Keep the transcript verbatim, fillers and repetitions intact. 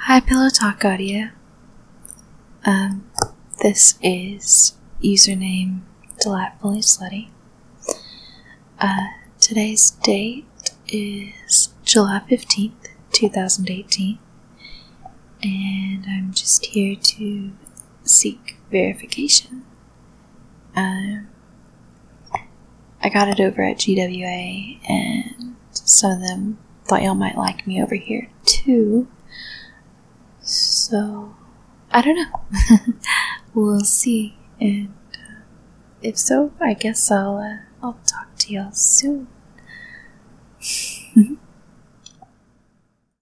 Hi, Pillow Talk Audio. Um, this is username Delightfully Slutty. Uh, today's date is July fifteenth, twenty eighteen, and I'm just here to seek verification. Um, I got it over at G W A, and some of them thought y'all might like me over here too. So, I don't know. We'll see. And uh, if so, I guess I'll uh, I'll talk to y'all soon.